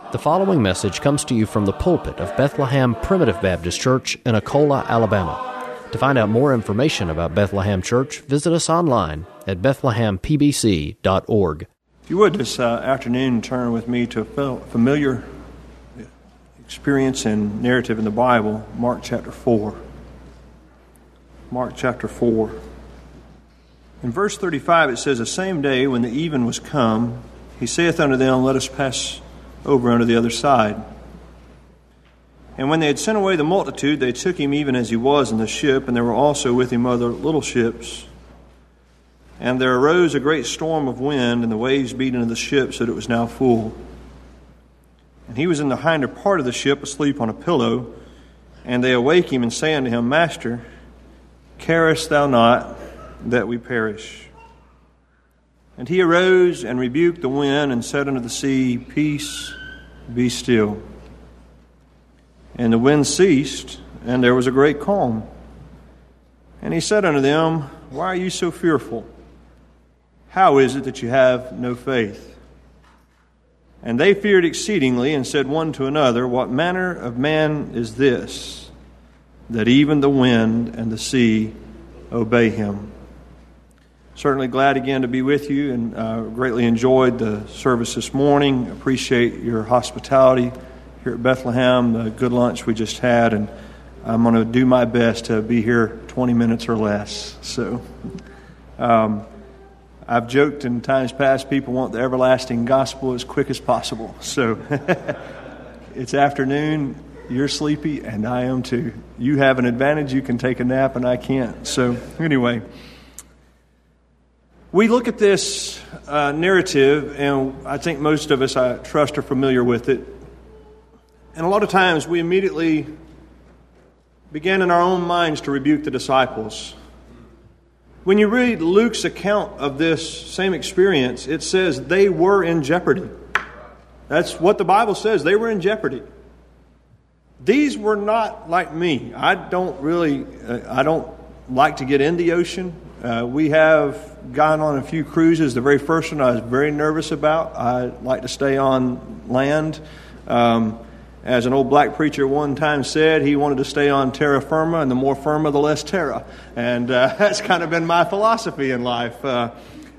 The following message comes to you from the pulpit of Bethlehem Primitive Baptist Church in Akola, Alabama. To find out more information about Bethlehem Church, visit us online at bethlehempbc.org. If you would, this afternoon, turn with me to a familiar experience and narrative in the Bible, Mark chapter 4. Mark chapter 4. In verse 35 it says, "The same day when the even was come, he saith unto them, Let us pass over unto the other side. And when they had sent away the multitude, they took him even as he was in the ship, and there were also with him other little ships. And there arose a great storm of wind, and the waves beat into the ship, so that it was now full. And he was in the hinder part of the ship, asleep on a pillow. And they awake him, and say unto him, Master, carest thou not that we perish? And he arose and rebuked the wind, and said unto the sea, Peace, be still. And the wind ceased, and there was a great calm. And he said unto them, Why are you so fearful? How is it that you have no faith? And they feared exceedingly, and said one to another, What manner of man is this, that even the wind and the sea obey him? Certainly glad again to be with you, and greatly enjoyed the service this morning. Appreciate your hospitality here at Bethlehem, the good lunch we just had, and I'm going to do my best to be here 20 minutes or less. So I've joked in times past, people want the everlasting gospel as quick as possible. So it's afternoon, you're sleepy, and I am too. You have an advantage, you can take a nap, and I can't. So anyway, we look at this narrative, and I think most of us, I trust, are familiar with it. And a lot of times we immediately begin in our own minds to rebuke the disciples. When you read Luke's account of this same experience, it says they were in jeopardy. That's what the Bible says. They were in jeopardy. These were not like me. I don't like to get in the ocean. We have gone on a few cruises. The very first one I was very nervous about. I like to stay on land. As an old black preacher one time said, he wanted to stay on terra firma, and the more firma, the less terra. And that's kind of been my philosophy in life. But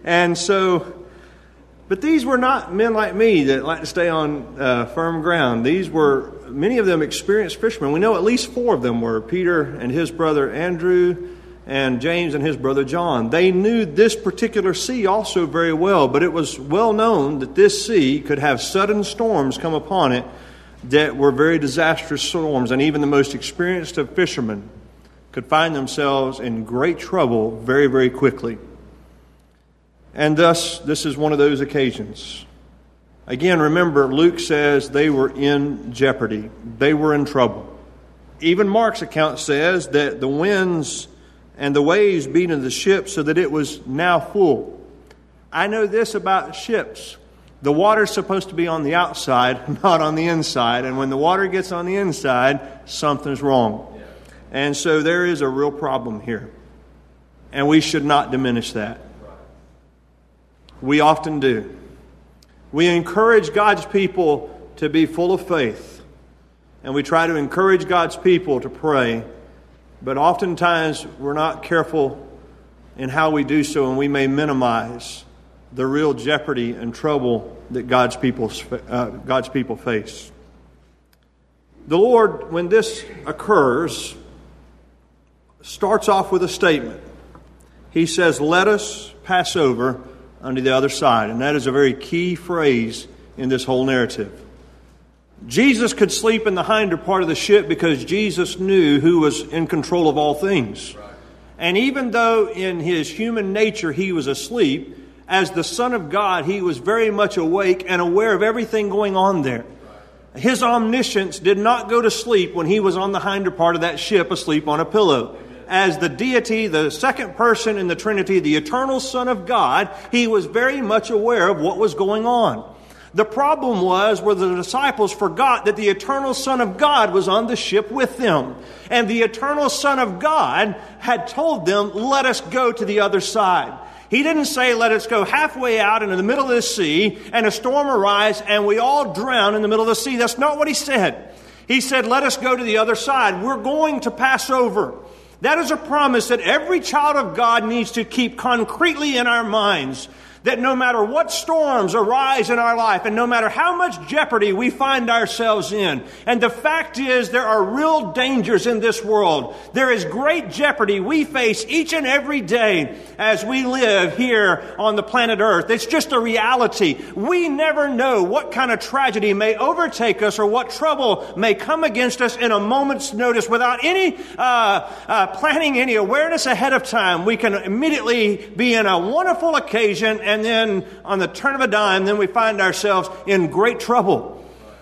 these were not men like me that like to stay on firm ground. These were, many of them, experienced fishermen. We know at least 4 of them were: Peter and his brother Andrew, and James and his brother John. They knew this particular sea also very well, but it was well known that this sea could have sudden storms come upon it that were very disastrous storms, and even the most experienced of fishermen could find themselves in great trouble very, very quickly. And thus, this is one of those occasions. Again, remember, Luke says they were in jeopardy. They were in trouble. Even Mark's account says that the winds and the waves beat into the ship so that it was now full. I know this about ships. The water's supposed to be on the outside, not on the inside. And when the water gets on the inside, something's wrong. And so there is a real problem here. And we should not diminish that. We often do. We encourage God's people to be full of faith. And we try to encourage God's people to pray. But oftentimes we're not careful in how we do so, and we may minimize the real jeopardy and trouble that God's people face. The Lord, when this occurs, starts off with a statement. He says, Let us pass over unto the other side. And that is a very key phrase in this whole narrative. Jesus could sleep in the hinder part of the ship because Jesus knew who was in control of all things. And even though in his human nature he was asleep, as the Son of God, he was very much awake and aware of everything going on there. His omniscience did not go to sleep when he was on the hinder part of that ship asleep on a pillow. As the deity, the second person in the Trinity, the eternal Son of God, he was very much aware of what was going on. The problem was where the disciples forgot that the eternal Son of God was on the ship with them. And the eternal Son of God had told them, let us go to the other side. He didn't say, let us go halfway out into the middle of the sea and a storm arise and we all drown in the middle of the sea. That's not what he said. He said, let us go to the other side. We're going to pass over. That is a promise that every child of God needs to keep concretely in our minds. That no matter what storms arise in our life and no matter how much jeopardy we find ourselves in, and the fact is there are real dangers in this world. There is great jeopardy we face each and every day as we live here on the planet Earth. It's just a reality. We never know what kind of tragedy may overtake us or what trouble may come against us in a moment's notice without any planning, any awareness ahead of time. We can immediately be in a wonderful occasion, and then on the turn of a dime, then we find ourselves in great trouble.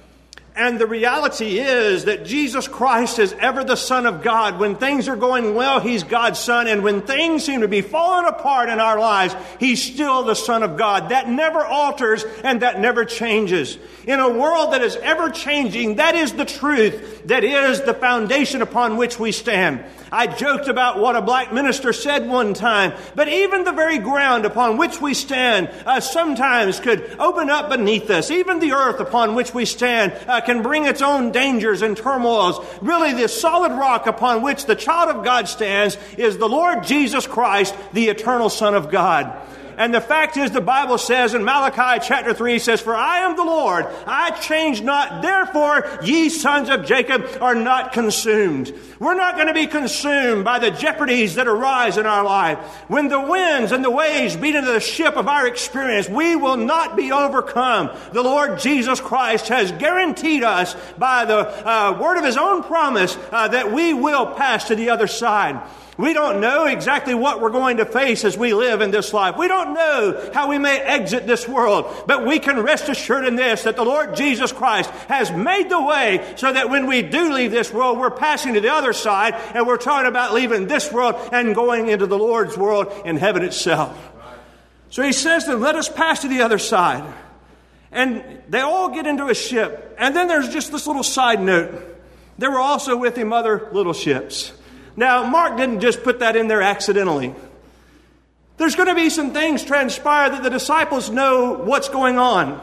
And the reality is that Jesus Christ is ever the Son of God. When things are going well, He's God's Son. And when things seem to be falling apart in our lives, He's still the Son of God. That never alters and that never changes. In a world that is ever changing, that is the truth. That is the foundation upon which we stand. I joked about what a black minister said one time, but even the very ground upon which we stand sometimes could open up beneath us. Even the earth upon which we stand can bring its own dangers and turmoils. Really, the solid rock upon which the child of God stands is the Lord Jesus Christ, the eternal Son of God. And the fact is, the Bible says in Malachi chapter 3, says, for I am the Lord, I change not, therefore ye sons of Jacob are not consumed. We're not going to be consumed by the jeopardies that arise in our life. When the winds and the waves beat into the ship of our experience, we will not be overcome. The Lord Jesus Christ has guaranteed us by the word of His own promise that we will pass to the other side. We don't know exactly what we're going to face as we live in this life. We don't know how we may exit this world. But we can rest assured in this, that the Lord Jesus Christ has made the way so that when we do leave this world, we're passing to the other side, and we're talking about leaving this world and going into the Lord's world in heaven itself. So He says to them, let us pass to the other side. And they all get into a ship. And then there's just this little side note. There were also with Him other little ships. Now, Mark didn't just put that in there accidentally. There's going to be some things transpire that the disciples know what's going on.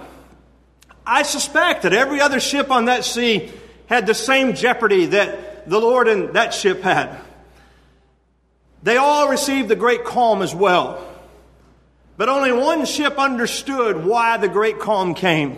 I suspect that every other ship on that sea had the same jeopardy that the Lord and that ship had. They all received the great calm as well. But only one ship understood why the great calm came.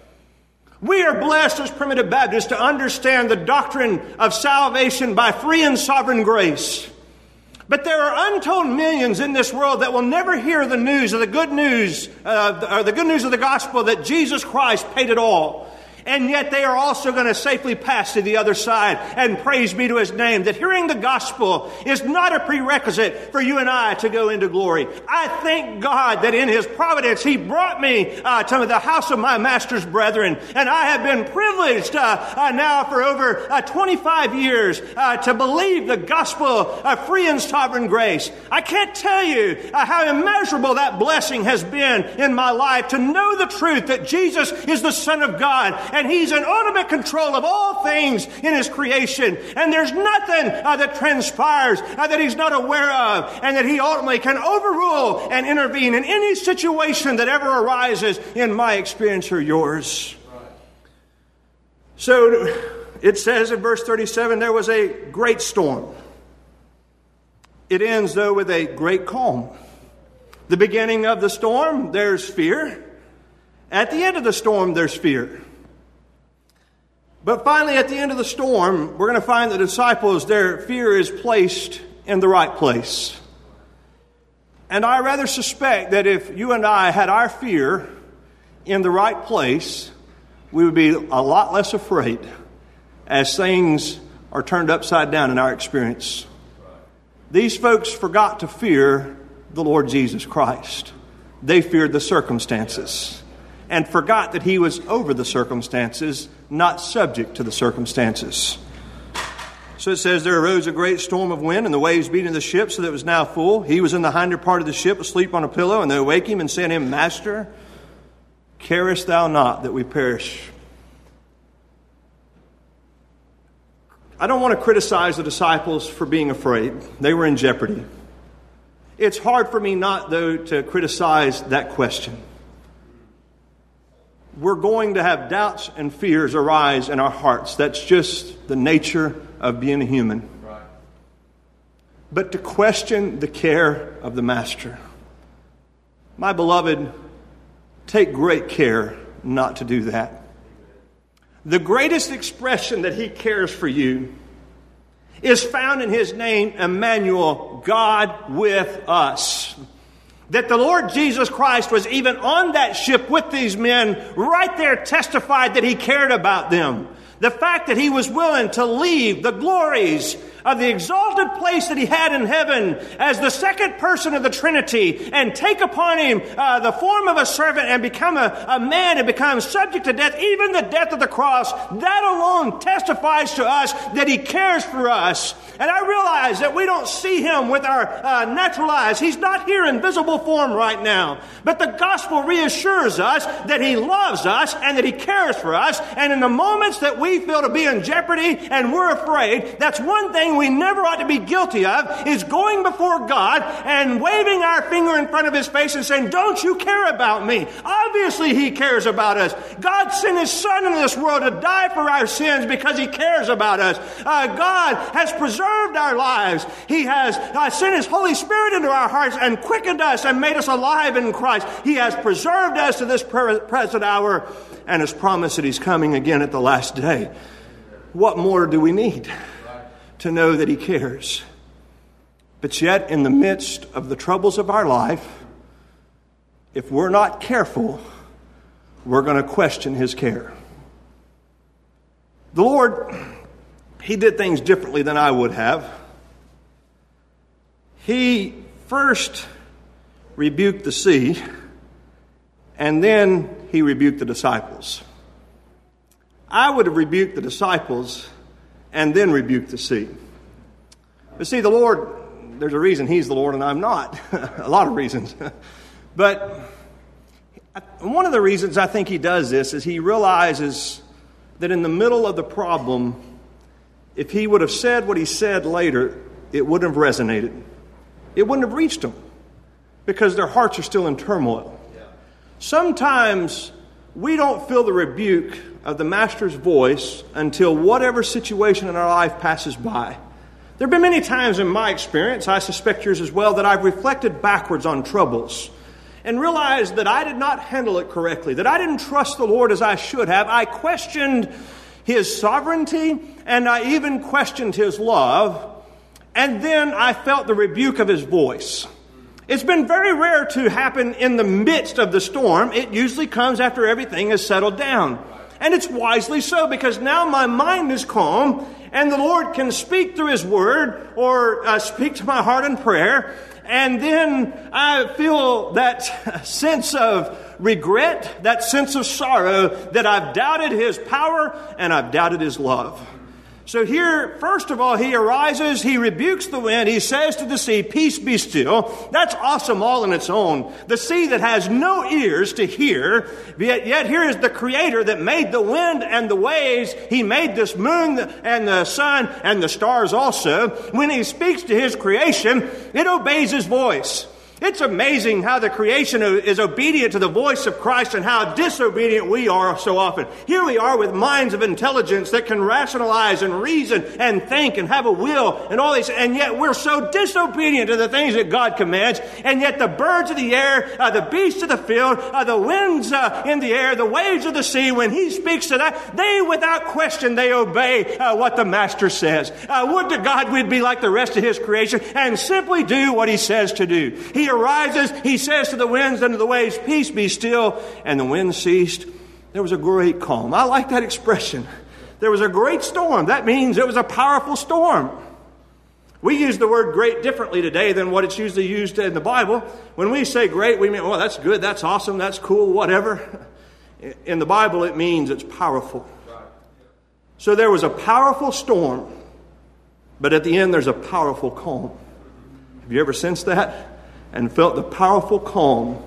We are blessed as Primitive Baptists to understand the doctrine of salvation by free and sovereign grace. But there are untold millions in this world that will never hear the news of the good news, or the good news of the gospel that Jesus Christ paid it all. And yet they are also going to safely pass to the other side. And praise be to His name, that hearing the gospel is not a prerequisite for you and I to go into glory. I thank God that in His providence He brought me to the house of my master's brethren. And I have been privileged now for over 25 years to believe the gospel of free and sovereign grace. I can't tell you how immeasurable that blessing has been in my life to know the truth that Jesus is the Son of God. And He's in ultimate control of all things in His creation. And there's nothing that transpires that He's not aware of. And that He ultimately can overrule and intervene in any situation that ever arises in my experience or yours. So it says in verse 37, there was a great storm. It ends, though, with a great calm. The beginning of the storm, there's fear. At the end of the storm, there's fear. But finally, at the end of the storm, we're going to find the disciples, their fear is placed in the right place. And I rather suspect that if you and I had our fear in the right place, we would be a lot less afraid as things are turned upside down in our experience. These folks forgot to fear the Lord Jesus Christ. They feared the circumstances and forgot that He was over the circumstances, not subject to the circumstances. So it says, there arose a great storm of wind, and the waves beat into the ship so that it was now full. He was in the hinder part of the ship, asleep on a pillow, and they awake him and said to him, Master, carest thou not that we perish? I don't want to criticize the disciples for being afraid. They were in jeopardy. It's hard for me not, though, to criticize that question. We're going to have doubts and fears arise in our hearts. That's just the nature of being a human. Right. But to question the care of the Master, my beloved, take great care not to do that. The greatest expression that He cares for you is found in His name, Emmanuel, God with us. That the Lord Jesus Christ was even on that ship with these men, right there testified that He cared about them. The fact that He was willing to leave the glories of the exalted place that He had in heaven as the second person of the Trinity and take upon Him the form of a servant and become a man and become subject to death, even the death of the cross, that alone testifies to us that He cares for us. And I realize that we don't see Him with our natural eyes. He's not here in visible form right now. But the gospel reassures us that He loves us and that He cares for us. And in the moments that we feel to be in jeopardy and we're afraid, that's one thing we never ought to be guilty of, is going before God and waving our finger in front of His face and saying, don't you care about me? Obviously He cares about us. God sent His Son into this world to die for our sins because He cares about us. God has preserved our lives. He has sent His Holy Spirit into our hearts and quickened us and made us alive in Christ. He has preserved us to this present hour and has promised that He's coming again at the last day. What more do we need to know that He cares? But yet, in the midst of the troubles of our life, if we're not careful, we're going to question His care. The Lord, He did things differently than I would have. He first rebuked the sea, and then He rebuked the disciples. I would have rebuked the disciples and then rebuked the sea. But see, the Lord, there's a reason He's the Lord and I'm not. A lot of reasons. But one of the reasons I think He does this is He realizes that in the middle of the problem, if He would have said what He said later, it wouldn't have resonated. It wouldn't have reached them because their hearts are still in turmoil. Sometimes we don't feel the rebuke of the Master's voice until whatever situation in our life passes by. There have been many times in my experience, I suspect yours as well, that I've reflected backwards on troubles and realized that I did not handle it correctly, that I didn't trust the Lord as I should have. I questioned His sovereignty, and I even questioned His love, and then I felt the rebuke of His voice. It's been very rare to happen in the midst of the storm. It usually comes after everything is settled down. And it's wisely so, because now my mind is calm and the Lord can speak through His Word or speak to my heart in prayer. And then I feel that sense of regret, that sense of sorrow that I've doubted His power and I've doubted His love. So here, first of all, He arises, He rebukes the wind, He says to the sea, peace be still. That's awesome all in its own. The sea that has no ears to hear, yet here is the Creator that made the wind and the waves. He made this moon and the sun and the stars also. When He speaks to His creation, it obeys His voice. It's amazing how the creation is obedient to the voice of Christ and how disobedient we are so often. Here we are with minds of intelligence that can rationalize and reason and think and have a will and all these, and yet we're so disobedient to the things that God commands. And yet the birds of the air, the beasts of the field, the winds in the air, the waves of the sea, when He speaks to that, they without question, they obey what the Master says. Would to God we'd be like the rest of His creation and simply do what He says to do. He arises, He says to the winds and to the waves, peace be still, and the wind ceased. There was a great calm. I like that expression. There was a great storm. That means it was a powerful storm. We use the word great differently today than what it's usually used in the Bible. When we say great, we mean, well, that's good, that's awesome, that's cool, whatever. In the Bible, it means it's powerful. So there was a powerful storm, but at the end, there's a powerful calm. Have you ever sensed that? And felt the powerful calm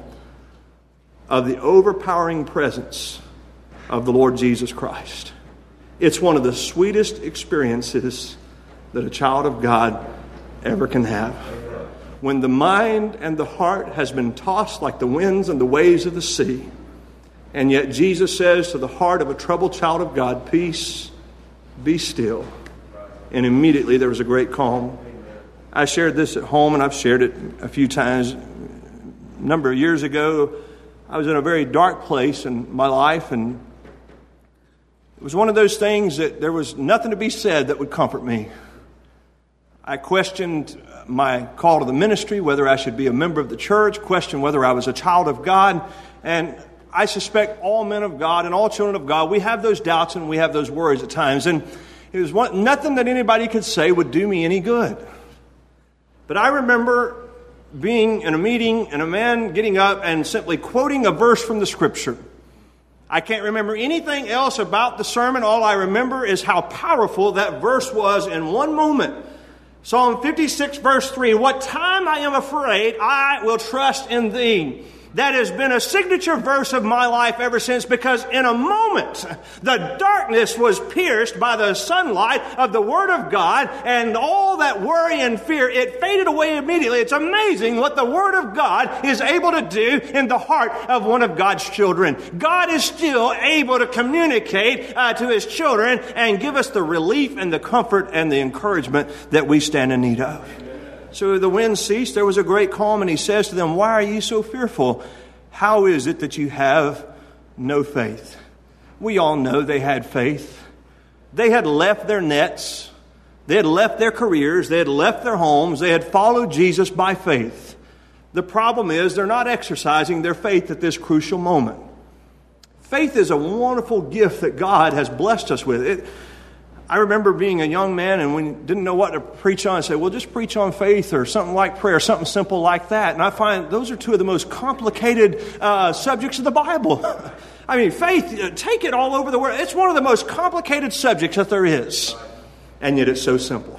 of the overpowering presence of the Lord Jesus Christ. It's one of the sweetest experiences that a child of God ever can have. when the mind and the heart has been tossed like the winds and the waves of the sea. And yet Jesus says to the heart of a troubled child of God, peace, be still. And immediately there was a great calm. I shared this at home, and I've shared it a few times. A number of years ago, I was in a very dark place in my life, and it was one of those things that there was nothing to be said that would comfort me. I questioned my call to the ministry, whether I should be a member of the church, questioned whether I was a child of God, and I suspect all men of God and all children of God, we have those doubts and we have those worries at times, and it was nothing that anybody could say would do me any good. But I remember being in a meeting and a man getting up and simply quoting a verse from the Scripture. I can't remember anything else about the sermon. All I remember is how powerful that verse was in one moment. Psalm 56, verse 3, what time I am afraid, I will trust in thee. That has been a signature verse of my life ever since, because in a moment, the darkness was pierced by the sunlight of the Word of God, and all that worry and fear, it faded away immediately. It's amazing what the Word of God is able to do in the heart of one of God's children. God is still able to communicate to His children and give us the relief and the comfort and the encouragement that we stand in need of. So the wind ceased, there was a great calm, and He says to them, why are ye so fearful? How is it that you have no faith? We all know they had faith. They had left their nets. They had left their careers. They had left their homes. They had followed Jesus by faith. The problem is they're not exercising their faith at this crucial moment. Faith is a wonderful gift that God has blessed us with. I remember being a young man and we didn't know what to preach on. I said, well, just preach on faith or something like prayer, something simple like that. And I find those are two of the most complicated subjects of the Bible. I mean, faith, take it all over the world. It's one of the most complicated subjects that there is. And yet it's so simple.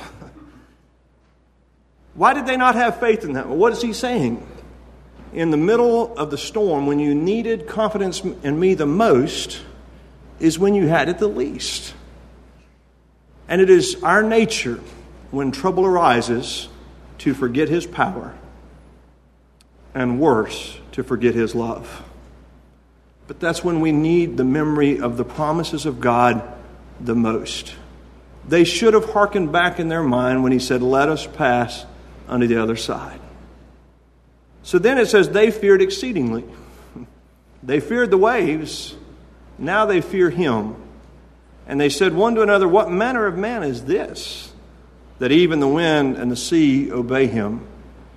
Why did they not have faith in that? Well, what is He saying? In the middle of the storm, when you needed confidence in me the most, is when you had it the least. And it is our nature, when trouble arises, to forget His power, and worse, to forget His love. But that's when we need the memory of the promises of God the most. They should have hearkened back in their mind when He said, let us pass unto the other side. So then it says, they feared exceedingly. They feared the waves, now they fear Him. And they said one to another, what manner of man is this, that even the wind and the sea obey Him?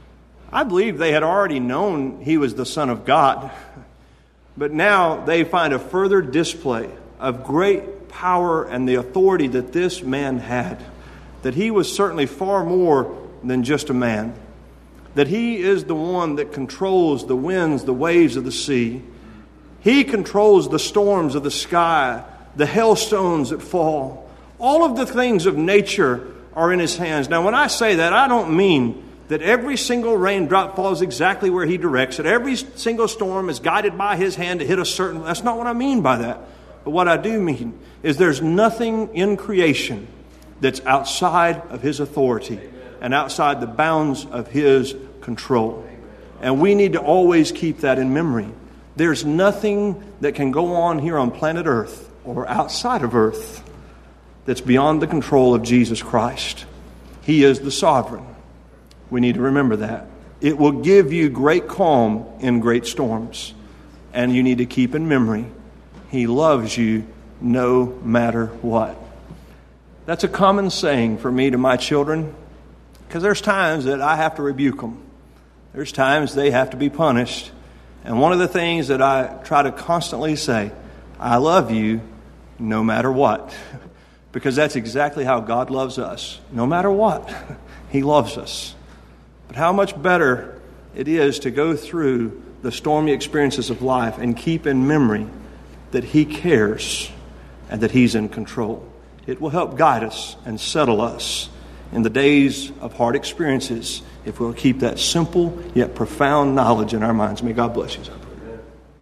I believe they had already known He was the Son of God. But now they find a further display of great power and the authority that this man had. That He was certainly far more than just a man. That He is the one that controls the winds, the waves of the sea. He controls the storms of the sky, the hailstones that fall. All of the things of nature are in His hands. Now, when I say that, I don't mean that every single raindrop falls exactly where He directs it. Every single storm is guided by His hand to hit a certain... That's not what I mean by that. But what I do mean is there's nothing in creation that's outside of His authority and outside the bounds of His control. And we need to always keep that in memory. There's nothing that can go on here on planet Earth or outside of earth that's beyond the control of Jesus Christ. He is the sovereign. We need to remember that. It will give you great calm in great storms. And you need to keep in memory, He loves you no matter what. That's a common saying for me to my children, because there's times that I have to rebuke them. There's times they have to be punished. And one of the things that I try to constantly say, I love you no matter what. Because that's exactly how God loves us. No matter what, He loves us. But how much better it is to go through the stormy experiences of life and keep in memory that He cares and that He's in control. It will help guide us and settle us in the days of hard experiences if we'll keep that simple yet profound knowledge in our minds. May God bless you.